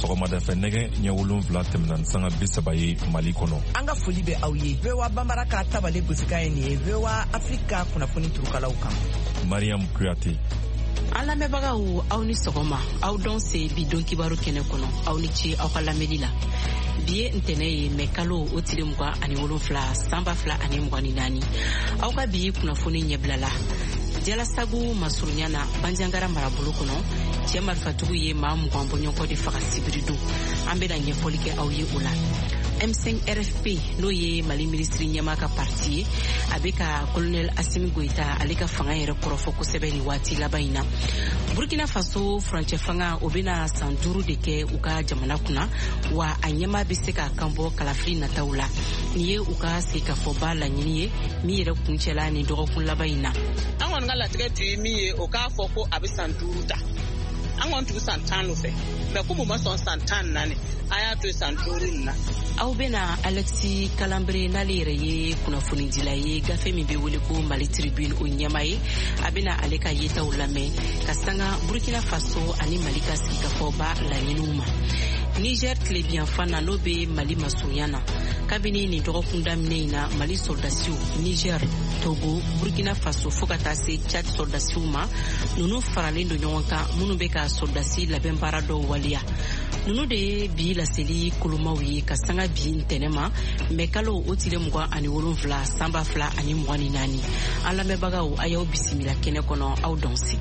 sɔgɔmada fɛ nɛgɛ ɲɛ 7 tɛmɛna sanga 30 Mali kɔnɔ. An ka foli bɛ aw ye. VOA Bambara ka tabale gosika ye nin ye. VOA Afrika kunnafoni turukalaw kan. Mariam Kuyate. An lamɛnbagaw aw ni sɔgɔma. Aw dɔn se bi don kibaru kɛnɛ kɔnɔ. Aw ni ce aw ka lamɛnni la. Bi ye ntɛnɛ ye mɛ kalo o tile 27 sanba 2024. Aw ka bi kunnafoni ɲɛbilala. Jalasagu masurunyana Banjangara marabolo kɔnɔ cɛ marifatigiw ye maa 20 bɔɲɔgɔn de faga sibiri don. An bɛna ɲɛfɔli kɛ aw ye o la. M5 RFP n'o ye Mali ministri ɲɛma ka parti ye a bɛ ka colonel Assimi Goïta ale ka fanga yɛrɛ kɔrɔfɔ kosɛbɛ ni waati laban in na. Burkina Faso furancɛ fanga o bɛna san 5 de kɛ u ka jamana kunna wa a ɲɛma bɛ se ka kanbɔ kalafili nataw la. Nin ye u ka sekafɔba laɲini ye min yɛrɛ kuncɛla ni dɔgɔkun laban in na. An kɔni ka latigɛ tun ye min ye o k'a fɔ ko a bɛ san 5 ta. An kɔni tugu san 10 nɔfɛ mɛ ko mun ma sɔn san 14 a y'a to san 5 nin na. Aw bɛna Alexis Kalambre n'ale yɛrɛ ye kunnafonidila ye gafe min bɛ wele ko Mali Tribune o ɲɛma ye a bɛna ale ka yetaw lamɛn ka sanga Burkina Faso ani Mali ka sigikafɔba laɲiniw ma. Niger tilebiyanfan n'o bɛ Mali masurunya na kabini nin dɔgɔkun daminɛ in na Mali soldasiw Niger, Togo, Burkina Faso fo ka taa se Chad soldasiw ma ninnu faralen don ɲɔgɔn kan minnu bɛ ka soldasi labɛn baara dɔw waliya. Ninnu de ye bi laseli kolomaw ye ka sanga bi ntɛnɛ ma mɛ kalo o tile 27 sanba 2024. An lamɛnbagaw a y'aw bisimila kɛnɛ kɔnɔ aw dɔn si.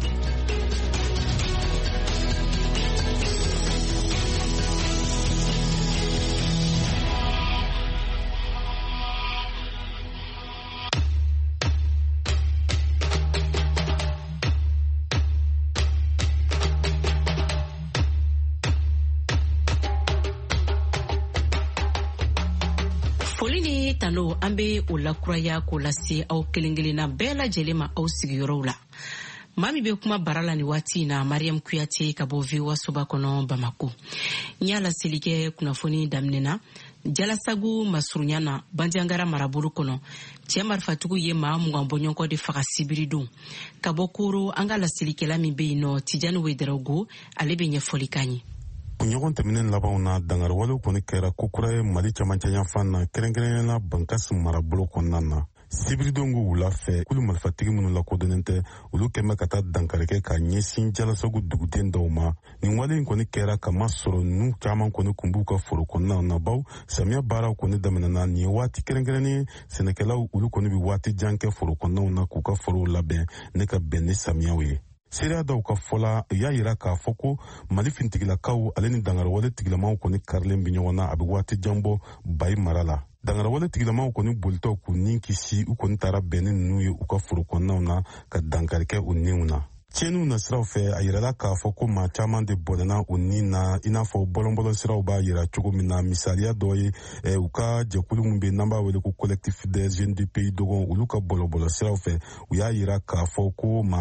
Foli ni tano an bɛ o lakuraya k'o lase aw kelen-kelenna bɛɛ lajɛlen ma aw sigiyɔrɔw la. Maa min bɛ kuma bara la ni waati in na Mariam Kuyate ka bɔ VOA soba kɔnɔ Bamako. N y'a laseli kɛ kunnafoni daminɛna Jalasagu masurunyana Banjangara marabolo kɔnɔ cɛ marifatigiw ye maa 20 bɔɲɔgɔn de faga sibiri don. Ka bɔ Koro an ka laselikɛla min bɛ yen nɔ Tijani Wederawogo ale bɛ ɲɛfɔli k'an ye. Ɲɔgɔn tɛmɛnen labanw na dangarwalew kɔni kɛra ko kura ye Mali camancɛ yanfan na kɛrɛnkɛrɛnnenya Bankasi marabolo kɔnɔna na. Sibiridon ko wula fɛ kulu marifatigi minnu lakodɔnnen tɛ olu kɛmɛ ka taa dankarikɛ ka ɲɛsin Jalasagu duguden dɔw ma. Nin wale in kɔni kɛra kama sɔrɔ ninnu caman kɔni kun b'u ka foro kɔnɔnaw na baw samiya baaraw kɔni daminɛna nin ye waati kɛrɛnkɛrɛnnen sɛnɛkɛlaw olu kɔni bɛ waati jan kɛ foro kɔnɔnaw na k'u ka forow labɛn ne ka bɛn ni samiyaw ye. Seereya dɔw ka fɔla y'a yira k'a fɔ ko Mali fintigilakaw ale ni dangarwale tigilamaw kɔni karilen bɛ ɲɔgɔn na a bɛ waati jan bɔ Bayi mara la. Dangarwale tigilamaw kɔni bolitɔw k'u nin kisi u kɔni taara bɛn ni ninnu ye u ka foro kɔnɔnaw na ka dankarikɛ u ninw na. Tiɲɛniw na siraw fɛ a yirala k'a fɔ ko maa caman de bɔnɛna u nin na i n'a fɔ bɔlɔnbɔlɔ siraw b'a yira cogo min na misaliya dɔ ye u ka jɛkulu min bɛ n'an b'a wele ko collectif des jeunes du pays Dogon olu ka bɔlɔbɔlɔ siraw fɛ u y'a yira k'a fɔ ko maa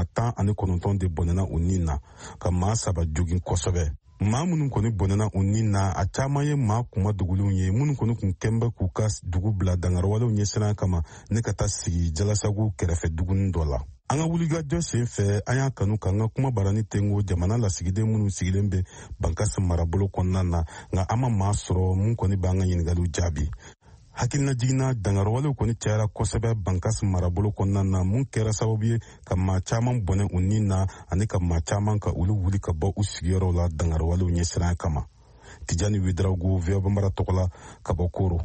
19 de bɔnɛna u nin na ka maa 3 jogin kosɛbɛ. Maa minnu kɔni bɔnɛna u nin na a caman ye maa kuma dogolenw ye minnu kɔni kun kɛnbɛ k'u ka dugu bila dangarwalew ɲɛsiran kama ne ka taa sigi Jalasagu kɛrɛfɛ dugunin dɔ la. An ka wulikajɔ sen fɛ an y'a kanu k'an ka kuma barani tengo jamana lasigiden minnu sigilen bɛ Bankasi marabolo kɔnɔna na nka an ma maa sɔrɔ mun kɔni b'an ka ɲininkaliw jaabi. Hakilina jiginna dangarwalew kɔni cayara kosɛbɛ Bankasi marabolo kɔnɔna na mun kɛra sababu ye ka maa caman bɔnɛ u nin na ani ka maa caman ka olu wuli ka bɔ u sigiyɔrɔw la dangarwalew ɲɛsiran kama. Tijani Wederawogo VOA Bambara tɔgɔ la ka bɔ Koro.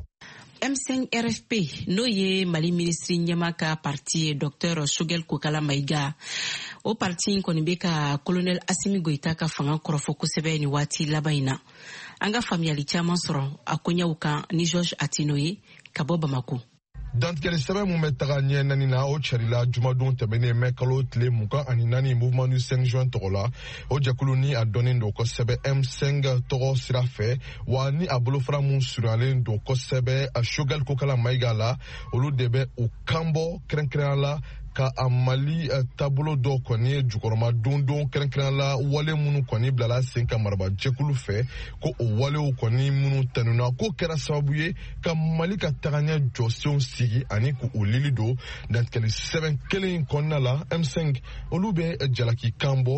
M5 RFP n'o ye Mali ministri ɲɛma ka parti ye Dr Choguel Kokala Maïga. O parti in kɔni bɛ ka colonel Assimi Goïta ka fanga kɔrɔfɔ kosɛbɛ ni waati laban in na. An ka faamuyali caman sɔrɔ a koɲɛw kan ni Georges Atino ye ka bɔ Bamako. Dantigɛli sɛbɛn mun bɛ taga ɲɛ naani na o cɛrila jumadon tɛmɛnen mɛ kalo tile 24 mouvement du 5 juin tɔgɔ la o jɛkulu ni a dɔnnen don kosɛbɛ M5 tɔgɔ sira fɛ wa ni a bolofara mun surunyalen don kosɛbɛ a Choguel Kokala Maïga la olu de bɛ u kanbɔ kɛrɛnkɛrɛnya la ka a Mali taabolo dɔ kɔni ye jukɔrɔma dondon kɛrɛnkɛrɛnya la wale minnu kɔni bilala sen ka maraba jɛkulu fɛ ko o walew kɔni minnu tanuna ko kɛra sababu ye ka Mali ka tagaɲɛ jɔsenw sigi ani k'u lili don dantigɛli sɛbɛn kelen in kɔnɔna la M5 olu bɛ jalaki kan bɔ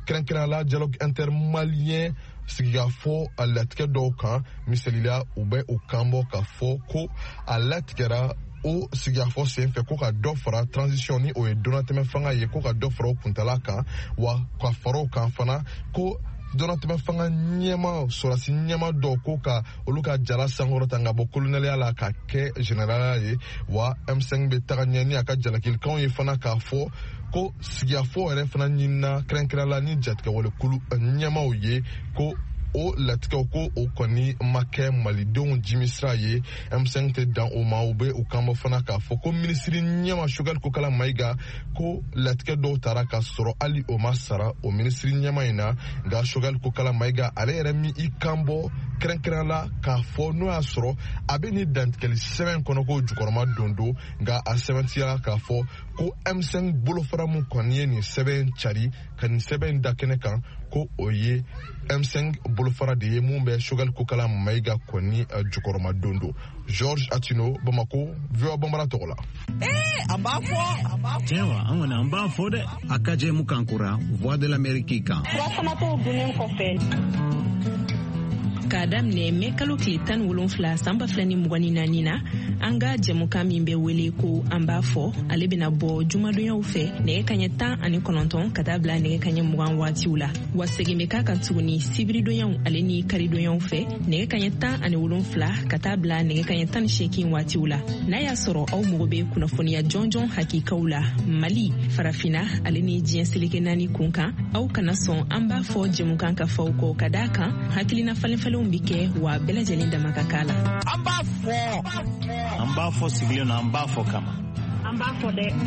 kɛrɛnkɛrɛnya la dialogue intermalien sigikafɔ a latigɛ dɔw kan misalila u bɛ o kanbɔ k'a fɔ ko a latigɛra o sigikafɔ senfɛ ko ka dɔ fara transition ni o ye dɔnnatɛmɛ fanga ye ko ka dɔ fara o kuntala kan wa ka fara o kan fana ko dɔnnatɛmɛ fanga ɲɛma sɔrɔsi ɲɛma dɔw ko ka olu ka jara sankɔrɔta ka bɔ kolonɛliya la ka kɛ generala ye wa M5 bɛ taga ɲɛ ni a ka jalakilikanw ye fana k'a fɔ ko sigikafɔ yɛrɛ fana ɲinina kɛrɛnkɛrɛnya la ni jatigɛwalekulu ɲɛmaw ye ko o latigɛw ko o kɔni ma kɛ malidenw jimisira ye M5 tɛ dan o ma u bɛ u kanbɔ fana k'a fɔ ko minisiri ɲɛma Choguel Kokala Mayiga ko latigɛ dɔw taara ka sɔrɔ hali o ma sara o minisiri ɲɛma in na nka Choguel Kokala Mayiga ale yɛrɛ min i kanbɔ kɛrɛnkɛrɛnya la k'a fɔ n'o y'a sɔrɔ a bɛ ni dantigɛli sɛbɛn kɔnɔ ko jukɔrɔma dondo nka a sɛbɛntiyara k'a fɔ ko M5 bolofara mun kɔni ye nin sɛbɛn cari ka nin sɛbɛn da kɛnɛ kan ko o ye M5 bolofara de ye mun bɛ Choguel Kokala Mayiga kɔni jukɔrɔma dondo. George Atino, Bamako, VOA Bambara tɔgɔ la. An b'a fɔ. Tiɲɛ wa, an kɔni an b'a fɔ dɛ. A ka jɛ mun kan kura, Voix de l'Amérique kan. Furafanatɔw dunnen kɔfɛ. K'a daminɛ mɛ kalo tile 17 san 2024 na an ka jɛmukan min bɛ wele ko an b'a fɔ ale bɛna bɔ jumadonyaw fɛ nɛgɛ kaɲɛ 19 ka taa bila nɛgɛ kaɲɛ 20 waatiw la wa segin bɛ k'a kan tuguni sibiridonyaw ale ni karidonyaw fɛ nɛgɛ kaɲɛ 17 ka taa bila nɛgɛ kaɲɛ 18 waatiw la n'a y'a sɔrɔ aw mago bɛ kunnafoniya jɔnjɔn hakikaw la Mali farafina ale ni diɲɛ seleke 4 kun kan aw kana sɔn an b'a fɔ jɛmukan ka faw kɔ ka daa kan hakilina falenfalenw bi kɛ wa bɛɛ lajɛlen dama ka k'a la. An b'a fɔ. An b'a fɔ sigilen na an b'a fɔ kama. An b'a fɔ dɛ.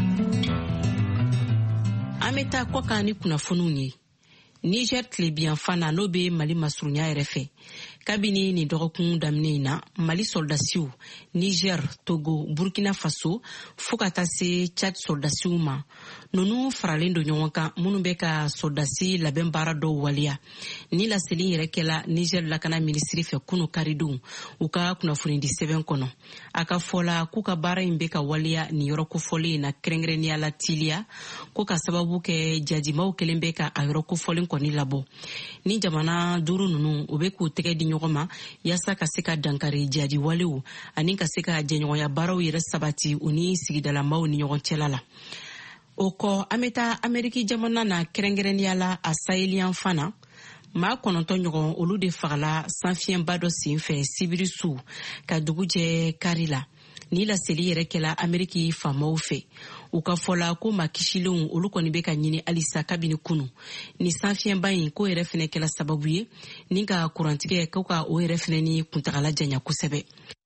An bɛ taa kɔ kan ni kunnafoniw ye. Niger tilebiyanfan na n'o bɛ Mali masurunya yɛrɛ fɛ. Kabini ni dɔgɔkun daminɛ in na Mali soldasiw, Niger, Togo, Burkina Faso fo ka taa se Chad soldasiw ma. Nunu faralen don ɲɔgɔn kan minnu bɛ ka soldasi labɛn baara dɔw waliya. Ni laseli yɛrɛ kɛla Niger lakana minisiri fɛ kunu karidon u ka kunnafoni di sɛbɛn kɔnɔ. A ka fɔla k'u ka baara in bɛ ka waliya ni yɔrɔ kofɔlen na kɛrɛnkɛrɛnnenya la tiliya ko ka sababu kɛ jajimaw kelen bɛ ka a yɔrɔ kofɔlen kɔni labɔ. Ni jamana duuru nunu u bɛ k'u tɛgɛ di ɲɔgɔn ma yasa ka se ka dankari jadi walew ani ka se ka jɛɲɔgɔnya baaraw yɛrɛ sabati u ni sigidalamaw ni ɲɔgɔn cɛla la. O kɔ an bɛ taa Ameriki jamana na kɛrɛnkɛrɛnnenya la a Sahelian fana maa 9 ɲɔgɔn olu de fagala sanfiɛnba dɔ senfɛ sibiri su ka dugu jɛ kari la. Ni laseli yɛrɛ kɛla Ameriki faamaw fɛ. U ka fɔla ko maa kisilenw olu kɔni bɛ ka ɲini alisa kabini kunu. Ni sanfiɛnba in ko yɛrɛ fɛnɛ kɛla sababu ye ni ka kurantigɛ ko ka o yɛrɛ fɛnɛ ni kuntagala janya kosɛbɛ.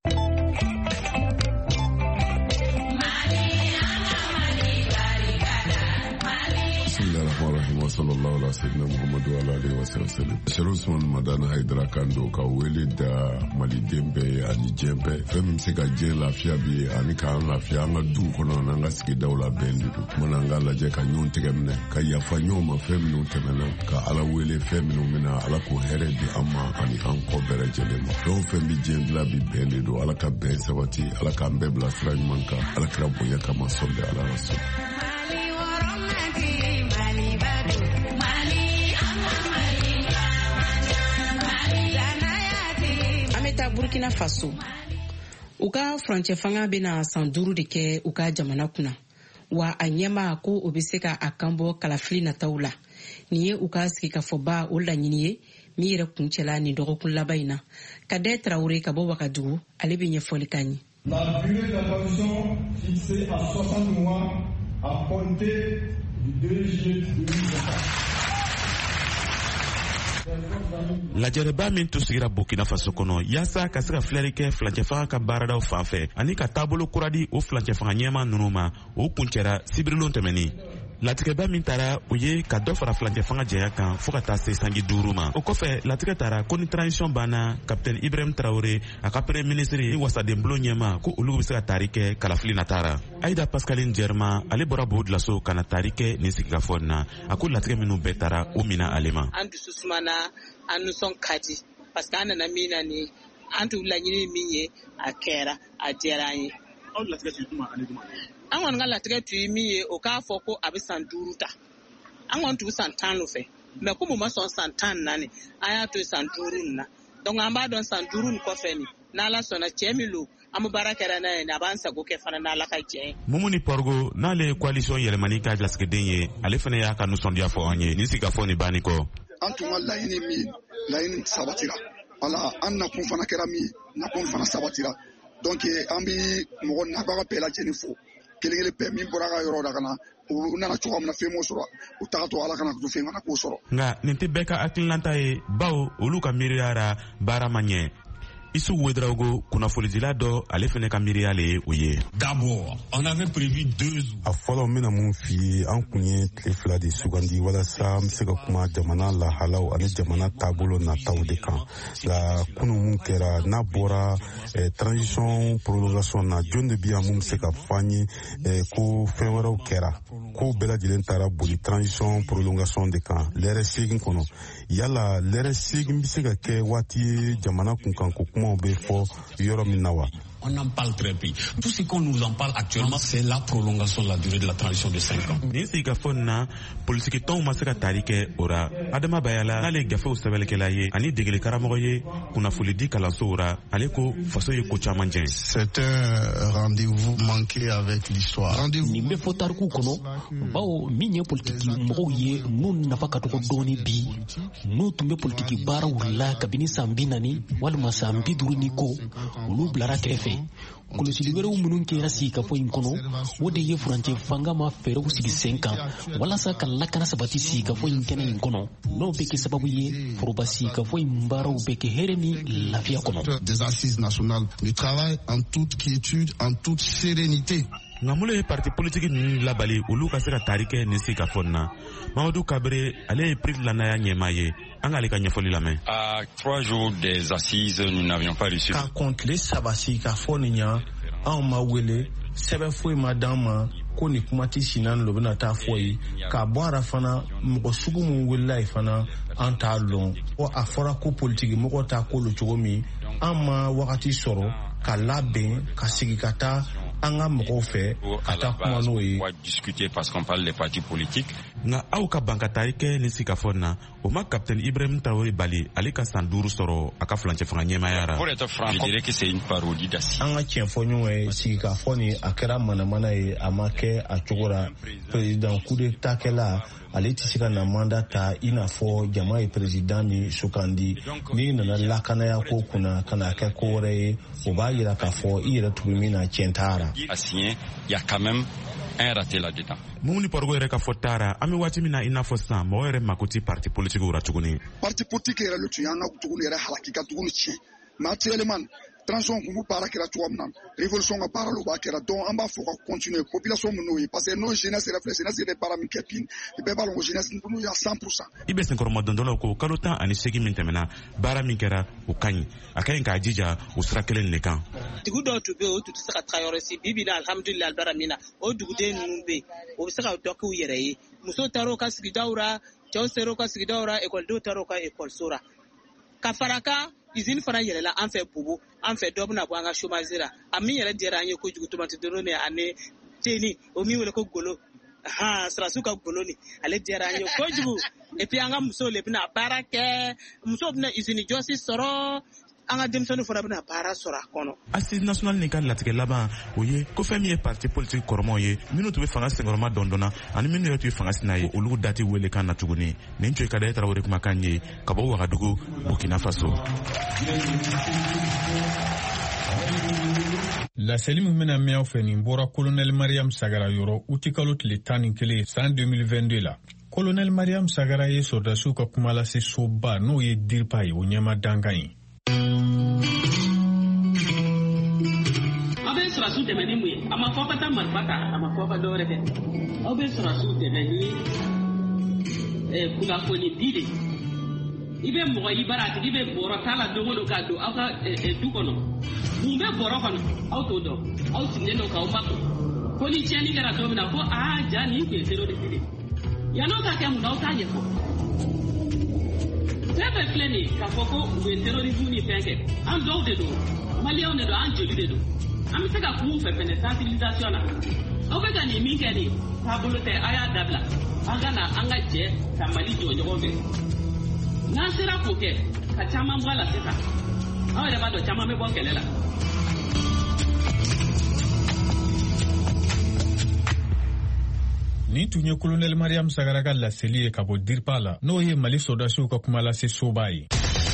wa sallallahu alaihi wasallam Muhammadu alaihi wasallam Sharusman Madana Haidara Kando ka wele da Mali dembe ani jembe fem se ka je lafiya bi ani ka lafiya nga du kono na nga sigi dawla bendu mona nga laje ka nyon tegemne ka yafa nyoma fem no temena ka ala wele fem no mina ala ko here bi amma ani an ko bere jelema do fem bi jendla bi bendu ala ka be sabati ala ka mbebla sra manka ala kra boya kama solde ala rasul. Burkina Faso u ka furancɛ fanga bɛna san 5 de kɛ u ka jamana kunna wa a ɲɛma ko o bɛ se ka a kanbɔ kalafili nataw la nin ye u ka sigikafɔba o laɲini ye min yɛrɛ kuncɛla nin dɔgɔkun laban in na Kadɛ Traoré ka bɔ Wagadugu ale bɛ ɲɛfɔli k'an ye. La durée d'intervention fixée à 60 mois à compter du 2 juillet 2024. Lajɛrɛba min tun sigira Burkina Faso kɔnɔ yaasa ka se ka filɛli kɛ fulancɛfanga ka baaradaw fan fɛ ani ka taabolo kura di o fulancɛfanga ɲɛma ninnu ma o kuncɛra sibirilon tɛmɛnin. Latigɛba min taara o ye ka dɔ fara fulancɛfanga jɛya kan fo ka taa se sanji 5 ma. O kɔfɛ latigɛ taara ko ni transition banna Capitaine Ibrahim Traoré a ka premier ministre ni wasadenbolo ɲɛma ko olu bɛ se ka taari kɛ kalafili natara. Aïda Pascaline Germain ale bɔra Bourdilaso ka na taari kɛ nin sigikafɔ na a ko latigɛ minnu bɛɛ taara o mina ale ma. An dusu sumana an nisɔn ka di parce que an nana min na ni an tun laɲini min ye a kɛra a diyara an ye. Aw latigɛ tun tuma ani tuma. An kɔni ka latigɛ tun ye min ye o k'a fɔ ko a bɛ san 5 ta. An kɔni tun san 10 nɔfɛ mais comme ma son santan nani aya to santurun na donc amba don santurun ko feni na la sona chemilo am barakara na bansa go ke fana na la ka je Mumuni Porgo na le coalition yelemani ka glaske denye ale fene ya ka nusondia fo anye ni sika fo ni baniko antuma laini sabatira ala anna kun fana kera mi na kun fana sabatira donc ambi mo na ba pela jenifo kelele pe min boraga yoro daga na unana choka mna femo soro utato ala kana ku fenga na ku soro nga ninte beka atlanta e bawo oluka miriara baramanye isu wedraugo kuna folidila do ale fene ka miriale oye. D'abord, on avait prévu 2 a fɔlɔ mina mun fi an kun ye tile fila de sugandi walasa an bɛ se ka kuma jamana lahalaw ani jamana taabolo nataw de kan nka kunu mun kɛra n'a bɔra transition prolongation na jɔn de bi yan mun bɛ se ka fɔ an ye ko fɛn wɛrɛw kɛra ko bɛɛ lajɛlen taara boli transition prolongation de kan lɛrɛ segin kɔnɔ yala lɛrɛ segin bɛ se ka kɛ waati ye jamana kunkan ko kumaw bɛ fɔ yɔrɔ min na wa. On en parle très peu. Tout ce qu'on nous en parle actuellement, c'est la prolongation de la durée de la transition de 5 ans. Nisi gafona politique ton masaka tarike ora adama bayala nale gafe usabelekela ye ani degele karamogo ye kuna fulidi kalanso ora aleko faso ye ko chamanje. C'est un rendez-vous manqué avec l'histoire. Ni me fotarku kono bawo minye politique mo ye nun nafaka to doni bi no tumbe politique bara wala kabini sambinani wal masambi duruni ko ulu blara kefe kolosi libere umunun kera si ka fo inkono wode ye furante fanga ma fere usigi 5 ans wala sa kala kana sabati si ka fo inkene inkono no beke sababu ye forobasi ka fo imbara ubeke hereni lafia kono des assises nationales de travail en toute quiétude en toute sérénité. Ngamule parti politique ni labali ulu ka se ka tarike ni si ka fonna Mamadou Kabre ale pris la naya nyemaye angale ka nyefoli la main. À 3 jours des assises, nous n'avions pas reçu. Ka contre les sabasi ka foninya en ma wele sebe foi madama ko ni kuma ti sinan lo bena ta foi ka boara fana mo sugu mu wela fana an ta lon o afora ko politique mo ko ta ko lo chogomi ama wakati soro ka laben ka sigikata anga moko fe ata kuma no yi discuter parce qu'on parle des partis politiques nga au ka banka tarike ni sika fonna o ma capitaine Ibrahim Traoré Bali ali ka sanduru soro aka flanche fanga nyema yara. Pour être franc, je dirais que c'est une parodie d'assise. Anga tienfonyo e sika foni akera mana e amake achogora président coup d'état kela ale tisika na mandata ina fo jama e président ni sukandi ni na lakana ya ko kuna kana ka kore o ba yira ka fo ira tubimi na chentara assigné il y a quand même un raté là-dedans. Mumuni Porgo ere ka fotara ami wati mina ina fosa mo ere makuti parti politique ura tuguni. Parti politique era le tuyanga tuguni era halakika tuguni chi. Materiellement transition ku para kira tuamnan révolution ga para lo ba kira donc amba faut continuer population munoyi parce que nos jeunesse réflexe na des para mi kepin be balon jeunesse nu ya 100%. Ibe sen kormo dondolo ko kalota ani segi mintemena bara mi kera ukany akayen ka jija usra kelen ne kan. Dugu do to be o to saka Traoré si bibi na alhamdulillah baramina o dugu de numbe o saka to ku yere yi muso taro ka sigi daura jaw sero ka sigi daura école do taro ka école sora ka faraka izin fara yɛrɛ la an fɛ bubu an fɛ dɔ bɛna bɔ an ka chômage ra a min yɛrɛ diyara an ye kojugu tomati doro ni ani teni o min wele ko golo sirasiw ka golo ni ale diyara an ye kojugu et puis an ka musow le bɛna baara kɛ musow bɛna usine jɔsi sɔrɔ an ka denmisɛnninw fana bɛna baara sɔrɔ a kɔnɔ. Assise nationale ni ka latigɛ laban o ye ko fɛn min ye parti politique kɔrɔmaw ye minnu tun bɛ fanga senkɔrɔma dɔndɔnna ani minnu yɛrɛ tun ye fanga sina ye olu dati wele kan na tuguni nin tun ye Kadaye Traoré kumakan ye ka bɔ Wagadugu Burkina Faso. Laseli min bɛna mɛn aw fɛ nin bɔra colonel Mariam Sagara yɔrɔ uti kalo tile 11 san 2022 la. Colonel Mariam Sagara ye sɔrdasiw ka kuma lase soba n'o ye DIRPA ye o ɲɛma dankan ye. Abe sɔrɔsiw dɛmɛ ni mun ye a ma fɔ ka taa marifa ta a ma fɔ ka dɔ wɛrɛ kɛ aw bɛ sɔrɔsiw dɛmɛ ni kunnafoni di de i bɛ mɔgɔ i bara a tigi bɛ bɔrɔ t'a la don o don k'a don aw ka du kɔnɔ mun bɛ bɔrɔ kɔnɔ aw t'o dɔn aw sigilen don k'aw makun ko ni tiɲɛni kɛra don min na ko ja nin tun ye terroriste de yan'o ka kɛ mun na aw t'a ɲɛfɔ fɛn fɛn filɛ nin ye k'a fɔ ko u ye terrorisme ni fɛn kɛ an dɔw de don maliyɛnw de don an joli de don an bɛ se ka kun fɛ fɛnɛ sensibilisation na aw bɛ ka nin min kɛ nin taabolo tɛ a y'a dabila an ka na an ka jɛ ka Mali jɔ ɲɔgɔn fɛ n'an sera k'o kɛ ka caman bɔ a la sisan aw yɛrɛ b'a dɔn caman bɛ bɔ kɛlɛ la. Nin tun ye Colonel Mariam Sagara ka laseli ye ka bɔ DIRPA la n'o ye Mali sɔrdasiw ka kuma lase soba ye.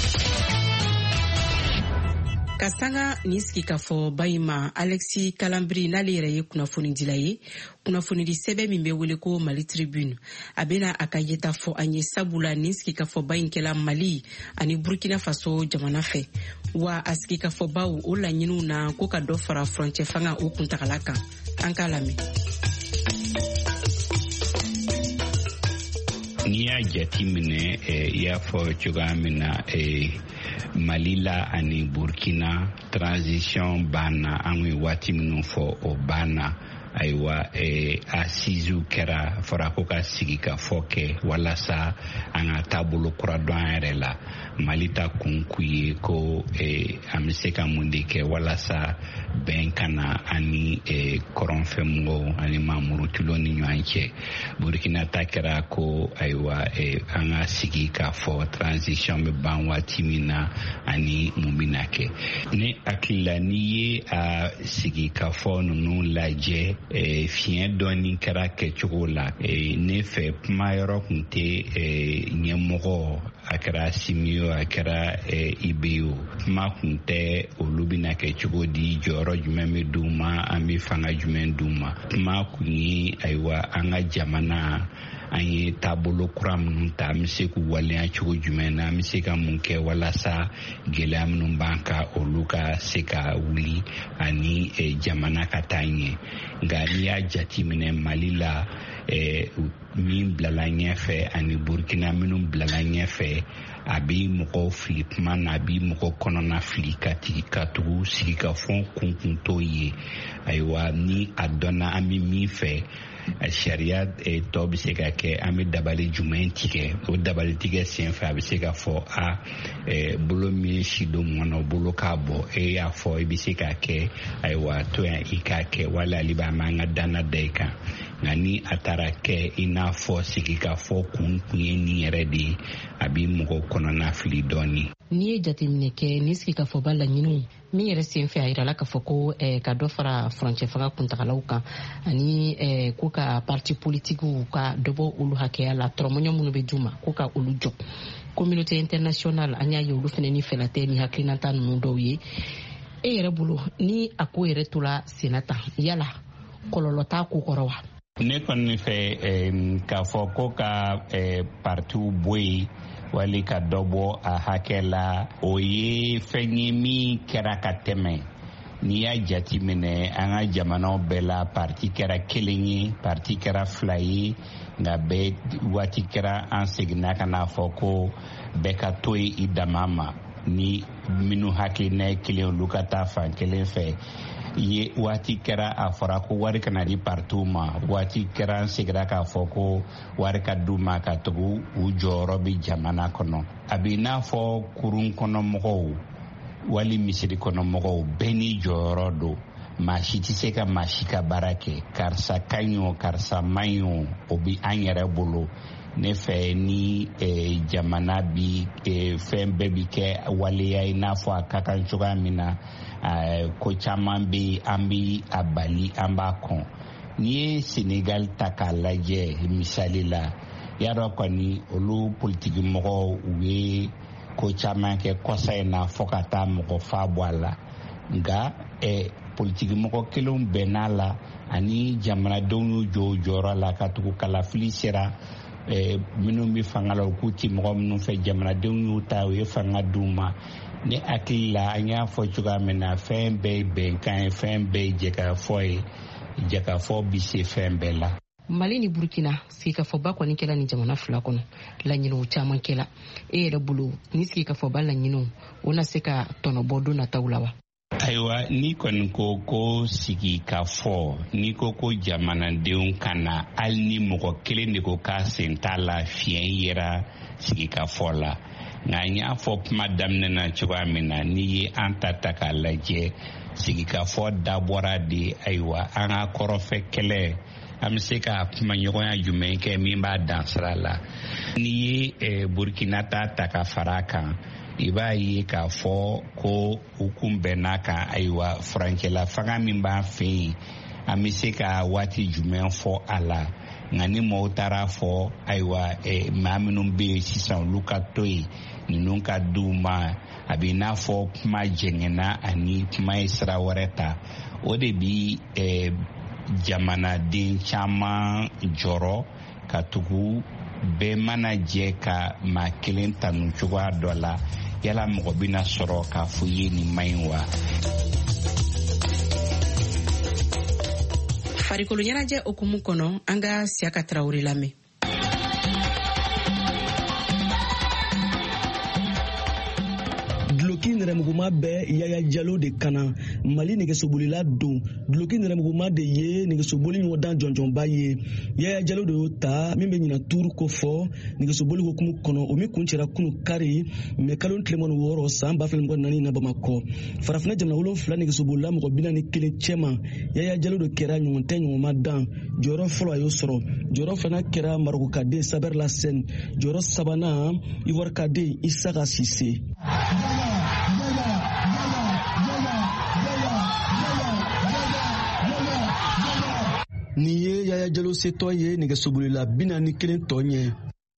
Ka sanga ni sigi ka fɔ Bayima Alexis Kalambri n'ale yɛrɛ ye kunnafoni dila ye kunnafoni di sɛbɛn min bɛ wele ko Mali Tribune a bɛna a ka yeta fɔ an ye sabula ni sigi ka fɔ Bayin kɛla Mali ani Burkina Faso jamana fɛ wa a sigi ka fɔ baw o laɲiniw na ko ka dɔ fara frontière fanga o kuntagala kan an k'a lamɛn. N'i y'a jateminɛ i y'a fɔ cogoya min na Mali la ani Burkina transition banna an ye waati minnu fɔ o banna ayiwa asizu kɛra fɔra ko ka sigi ka fɔ kɛ walasa an ka taabolo kura dɔn an yɛrɛ la Mali ta kun k'u ye ko an bɛ se ka mun de kɛ walasa bɛn kana ani kɔrɔnfɛmɔgɔw ani mamurutigiw ni ɲɔgɔn cɛ Burkina ta kɛra ko ayiwa an ka sigi ka fɔ transition bɛ ban waati min na ani mun bɛna kɛ ne hakili la n'i ye a sigi ka fɔ ninnu lajɛ fiɲɛ dɔɔni kɛra kɛcogo la ne fɛ kuma yɔrɔ kun tɛ ɲɛmɔgɔ a kɛra Simiyo a kɛra Ibeyo kuma kun tɛ olu bɛna kɛ cogo di jɔyɔrɔ jumɛn bɛ d'u ma an bɛ fanga jumɛn d'u ma kuma kun ye ayiwa an ka jamana an ye taabolo kura minnu ta an bɛ se k'u waleya cogo jumɛn na an bɛ se ka mun kɛ walasa gɛlɛya minnu b'an kan olu ka se ka wuli ani jamana ka taa ɲɛ nka n'i y'a jateminɛ Mali la min bilala ɲɛfɛ ani Burkina minnu bilala ɲɛfɛ a bɛ mɔgɔw fili kuma na a bɛ mɔgɔ kɔnɔna fili ka tugu sigi ka fɔ kun t'o ye ayiwa ni a dɔnna an bɛ min fɛ sariya tɔ bɛ se ka kɛ an bɛ dabali jumɛn tigɛ o dabali tigɛ senfɛ a bɛ se ka fɔ bolo min si don mɔna o bolo k'a bɔ e y'a fɔ i bɛ se ka kɛ ayiwa to yan i k'a kɛ wala ale b'a ma an ka danna da i kan nka ni a taara kɛ i n'a fɔ sigi ka fɔ kun ye nin yɛrɛ de ye a bɛ mɔgɔw kɔnɔna fili dɔɔni. N'i ye jateminɛ kɛ ni sigi ka fɔ ba laɲiniw min yɛrɛ senfɛ a yirala k'a fɔ ko ka dɔ fara frontière fanga kuntagalaw kan ani ko ka parti politikiw ka dɔ bɔ olu hakɛya la tɔrɔmɔɲɔ minnu bɛ d'u ma ko ka olu jɔ communauté internationale an y'a ye olu fana ni fɛla tɛ ni hakilinata ninnu dɔw ye e yɛrɛ bolo ni a ko yɛrɛ tola senna tan yala kɔlɔlɔ t'a ko kɔrɔ wa? Ne kɔni fɛ k'a fɔ ko ka partiw bɔ yen wali ka dɔ bɔ a hakɛ la o ye fɛn ye min kɛra ka tɛmɛ n'i y'a jateminɛ an ka jamanaw bɛɛ la parti kɛra kelen ye parti kɛra fila ye nka bɛɛ waati kɛra an seginna ka n'a fɔ ko bɛɛ ka to ye i dama ma ni minnu hakilina ye kelen olu ka taa fan kelen fɛ ye waati kɛra a fɔra ko wari kana di partiw ma waati kɛra an seginna k'a fɔ ko wari ka d'u ma ka tugu u jɔyɔrɔ bɛ jamana kɔnɔ a bɛ n'a fɔ kurun kɔnɔ mɔgɔw wali misiri kɔnɔ mɔgɔw bɛɛ ni jɔyɔrɔ don maa si tɛ se ka maa si ka baara kɛ karisa ka ɲi o karisa man ɲi o bɛ an yɛrɛ bolo ne fɛ ni jamana bi fɛn bɛɛ bi kɛ waleya i n'a fɔ a ka kan cogoya min na ko caman bɛ an bi a bali an b'a kɔn n'i ye Senegal ta k'a lajɛ misali la y'a dɔn kɔni olu politiki mɔgɔw u ye ko caman kɛ kɔsa in na fɔ ka taa mɔgɔ fa bɔ a la nka politiki mɔgɔ kelenw bɛnn'a la ani jamanadenw y'u jɔ o jɔyɔrɔ la ka tugu kalafili sera minnu bɛ fanga la u k'u ti mɔgɔ minnu fɛ jamanadenw y'u ta u ye fanga d'u ma ne hakili la an y'a fɔ cogoya min na fɛn bɛɛ ye bɛnkan ye fɛn bɛɛ ye jɛkafɔ ye jɛkafɔ bɛ se fɛn bɛɛ la. Mali ni Burkina sigikafɔba kɔni kɛla ni jamana fila kɔnɔ laɲiniw caman kɛla e yɛrɛ bolo ni sigikafɔba laɲiniw o na se ka tɔnɔbɔ don nataw la wa? Ayiwa ni kɔni ko sigi ka fɔ ni ko jamanadenw kana hali ni mɔgɔ kelen de ko k'a sen t'a la fiɲɛ yera sigi ka fɔ la nga nya fo madam na chwa mina ni anta taka laje sigika fo dabora di aiwa anga korofe kele amseka manyoya jumenke mimba dansrala ni Burkina taka faraka iba yi ka fo ko hukumbe naka aiwa frankela fanga mimba fe amiseka wati jumen fo ala ngani motara fo aiwa maminum be sisan lukatoi ninunka duma abina fo kuma jengena ani kuma isra wareta ode bi jamana din chama joro katugu be mana je ka ma kelen tanu chugwa dola yala mo bina soro ka fuyi ni mainwa farikolo ɲɛnajɛ okumu kɔnɔ an ka Siaka Traoré lamɛn. Duloki nɛrɛmuguma bɛ Yaya Jalo de kana Mali nɛgɛsobolila don. Duloki nɛrɛmuguma de ye nɛgɛsoboli ɲɔgɔndan jɔnjɔnba ye. Yaya Jalo de y'o ta min bɛ ɲina tuuru ko fɔ nɛgɛsoboli hukumu kɔnɔ o min kun cɛra kunu kari mɛ kalo tilemani 6 san 2024 na Bamakɔ. Farafinna jamana 7 nɛgɛsobolila mɔgɔ 41 cɛma Yaya Jalo de kɛra ɲɔgɔn tɛ ɲɔgɔnma dan. Jɔyɔrɔ fɔlɔ a y'o sɔrɔ. Jɔyɔrɔ filanan kɛra Marokokaden Saber Lassène. Jɔyɔrɔ sabanan Ivoirekaden Isaka Sise. Ni ye Yaya Jalo setɔ ye nɛgɛsobolila 41 tɔ ɲɛ.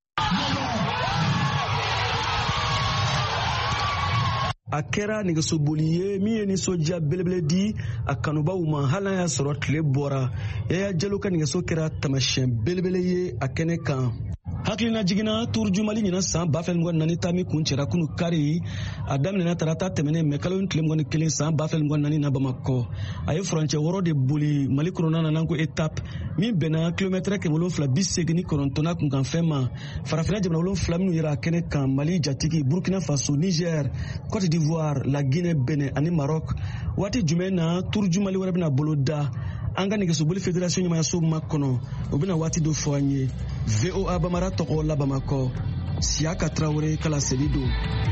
A kɛra nɛgɛsoboli ye min ye nisɔndiya belebele di a kanubaw ma hali n'a y'a sɔrɔ tile bɔra. Yaya Jalo ka nɛgɛso kɛra tamasiyɛn belebele ye a kɛnɛ kan. Hakilina jiginna tuuru Mali ɲina san 2024 ta min kun cɛra kunu kari a daminɛna tarata tɛmɛnen mɛ kalo tile 21 san 2024 na Bamakɔ. A ye furancɛ 6 de boli Mali kɔnɔna na n'an ko étape min bɛnna kilomètre 789 kunkanfɛn ma. Farafinna jamana 7 minnu yera a kɛnɛ kan Mali jatigi Burkina Faso, Niger, Côte d'Ivoire, la Guinée, Benin ani Maroc. Waati jumɛn na tuuru Mali wɛrɛ bɛna bolo da an ka nɛgɛsoboli fédération ɲɛmayaso ma kɔnɔ o bɛna waati dɔ fɔ an ye. VOA Bamara tɔgɔ la Bamakɔ, Siaka Traoré Kala Selido.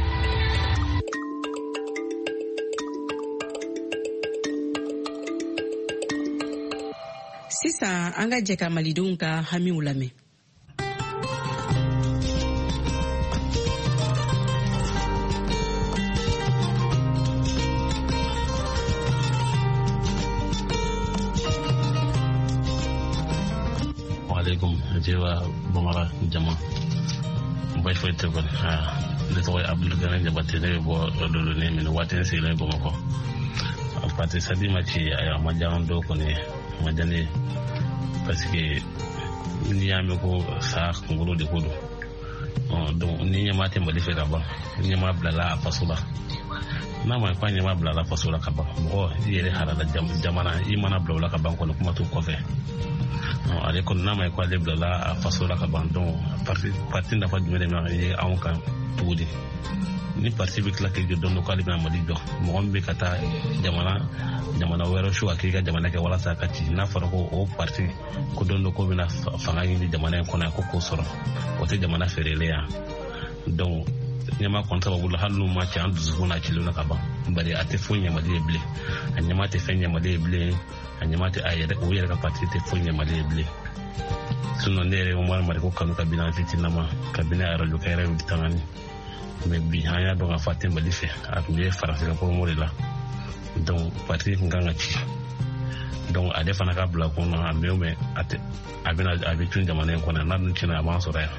Sisan an ka jɛ ka malidenw ka hamiw lamɛn. Jewa Bamara Jama Mbay Foy Tegon le toy Abdul Gane Jabate ne bo do ne min waten se le Bamako parti sadi ma ci ay ma jam do ko ne ma jane parce que ni yame ko sa ngolo de kodo donc ni nyama te mbali fe daba ni nyama blala pasula na ma kwa nyama blala pasula kaba mo yere harala jamana imana blala kaba ko kuma to ko fe ale ko na mai kwale blala faso la kabandon parti na fa jumele ma ye an kan tudi ni parti bi klake ge don ko ale na mali do mo gombe kata jamana wero shu akika jamana ke wala sa kati na fara ko o parti ko don ko bina fanga ni jamana ko na ko soro o te jamana ferele ya donc nyama kontra wala halu ma ci andu zuna ci luna kaba bari ate funya mali ble anyama te fenya mali ble anyama te ayere o yere ka parti te funya mali ble suno nere o mar ko kanu kabina fitina ma kabina ara lu kayra bitangani me bi hanya do nga fatim bali fe ak ne farafika ko mo la donc parti nganga ci donc ade fana ka bla ko na ameme ate abina abitun jamane ko na nan ci na ma so raya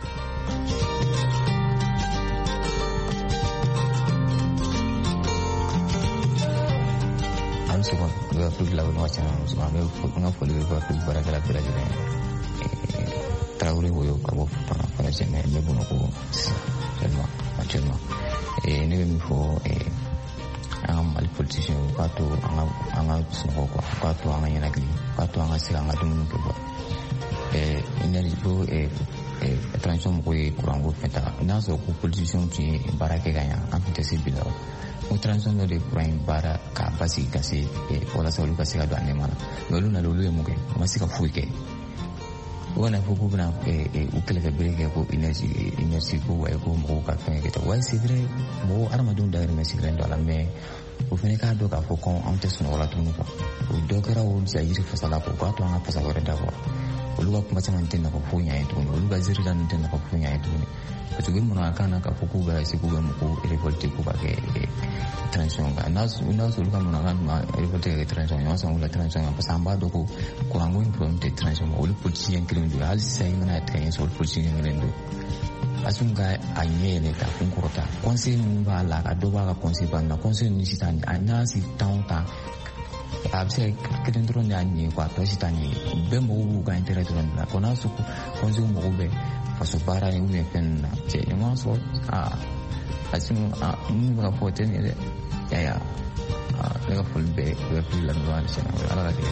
Suka ga full la no cha so ame nga full ga full para kala pera jere Traoré woyo ka bo para jene me bono ko selma actuellement ne mi fo am al politician ka to anga so ko ka to anga yana gli ka to anga sila anga dum ko energy bo transition ko kurango feta na so ko politician ti barake ganya am tesi bilo o transition de prime bara ka basi kasi wala sa lu kasi ka do anemana lolu na lolu e muke masika fuike wana fuku bina u kelefe breke ko inersi ko way ko mo ka fen ke way c'est vrai mo armadou da mais c'est grand la mais au fene ka do ka fo kon ante sun wala tunu ko o do kara o zaire fa sala ko to nga pasa wala da ko oluga kuma chama ntenda ko funya etu oluga zirila ntenda ko funya etu parce que mon akana ka fuku ba se ku ba mo révolter ko ba ke transition ga nas oluga mon akana révolter ke transition yo sa ula transition pa samba do ko kurango implement transition olu politicien kilendo hal sai mana train so politicien kilendo asunga anyele ta funkurota conseil mba la ka do ba ka conseil ba na conseil ni sitani anasi taunta abse kilendro nyani kwa to sitani be mo ga intérêt na kona su conseil mo be faso para ni me pen na je mo so asun ga foten ne ya le full be we full la no ala ala ke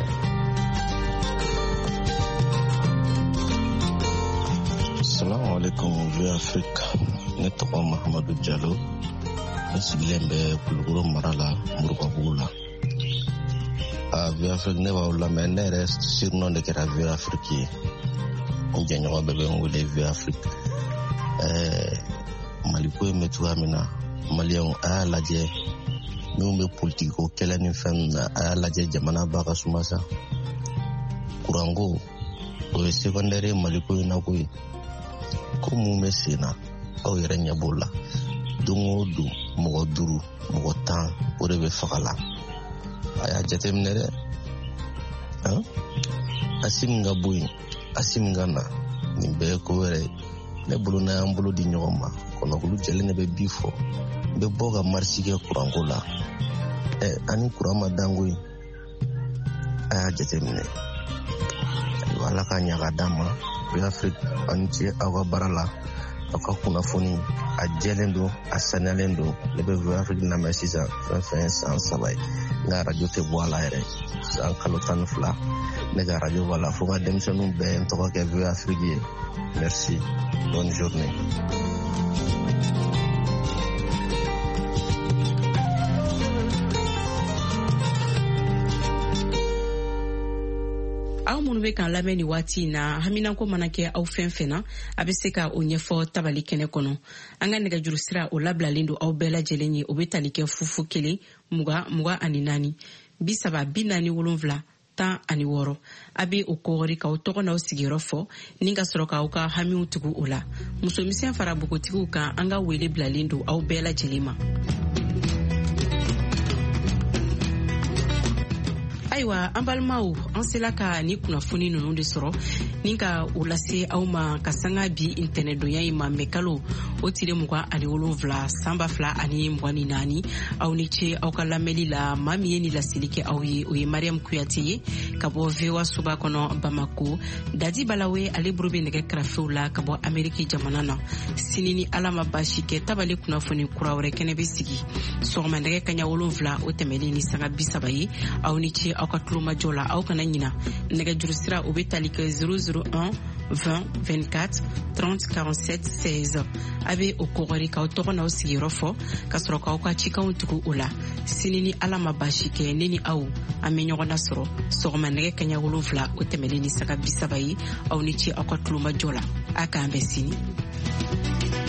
Assalamu alaikum vieux Afrique. Ne tɔgɔ Mahamadou Diallo. Ne sigilen bɛ Kulukoro mara la Murubabugula. Vieux Afrique ne b'aw lamɛn ne yɛrɛ surnom de kɛra vieux Afrique ye. N jɛɲɔgɔn bɛɛ bɛ n wele vieux Afrique. Maliko in bɛ cogoya min na Maliyɛnw a y'a lajɛ minnu bɛ politiki ko kɛlɛ ni fɛn ninnu na a y'a lajɛ jamana ba ka suma sa. Kuranko o ye secondaire ye Maliko in na koyi. Ko mun bɛ sen na aw yɛrɛ ɲɛ b'o la don o don mɔgɔ 5 mɔgɔ 10 o de bɛ faga la a y'a jateminɛ dɛ asi min ka bɔ yen asi min ka na nin bɛɛ ye ko wɛrɛ ye ne bolo n'a y'an bolo di ɲɔgɔn ma kɔnɔkulu jɛlen de bɛ bi fɔ n bɛ bɔ ka marisi kɛ kuranko la ani kuran ma dango ye a y'a jateminɛ ala ka ɲa ka d'an ma Afrique ani ce aw ka baara la aw ka kunnafoni a jɛlen don a saniyalen don ne bɛ Afrique lamɛn sisan fɛn fɛn ye san 3 ye n ka radio tɛ bɔ a la yɛrɛ san kalo 12 ne ka radio b'a la fo n ka denmisɛnninw bɛɛ n tɔgɔ kɛ Afrique ye merci bonne journée. aw minnu bɛ k'an lamɛn ni waati na haminako mana kɛ aw fɛn fɛn na a bɛ se ka o ɲɛfɔ tabali kɛnɛ kɔnɔ an ka nɛgɛjuru sira o labilalen don aw bɛɛ lajɛlen ye o bɛ tali kɛ fufu 1 20 24 47 16 a bɛ o kɔgɔri k'aw tɔgɔ n'aw sigiyɔrɔ fɔ ni ka sɔrɔ k'aw ka hamiw tugu o la musomisɛn fara bogotigiw kan an ka wele bilalen don aw bɛɛ lajɛlen ma. Ayiwa an balimaw an sela ka ni kunnafoni ninnu de sɔrɔ ni ka o lase aw ma ka sanga bi ntɛnɛdonya in ma mɛkalo o tile 27 san 2024 aw ni ce aw ka lamɛnli la maa min ye ni laseli kɛ aw ye o ye Mariam Kuyate ye ka bɔ VOA Suba kɔnɔ Bamako. Dadi Balawe ale buru bɛ nɛgɛ kɛrɛfɛw la ka bɔ Ameriki jamana na. Sini ni Ala ma baasi kɛ tabali kunnafoni kura wɛrɛ kɛnɛ bɛ sigi sɔgɔma nɛgɛ kaɲa 7 o tɛmɛlen ni sanga 30 ye aw ni ce aw ka tulomajɔ la aw kana ɲina nɛgɛjuru sira o bɛ tali kɛ 001 20 24 30 47 16 a bɛ o kɔgɔri k'aw tɔgɔ n'aw sigiyɔrɔ fɔ ka sɔrɔ k'aw ka cikanw tugu o la sini ni Ala ma baasi kɛ ne ni aw an bɛ ɲɔgɔn nasɔrɔ sɔgɔma nɛgɛ kaɲa 7 o tɛmɛlen ni saga 30 ye aw ni ce aw ka tulomajɔ la a k'an bɛ sini.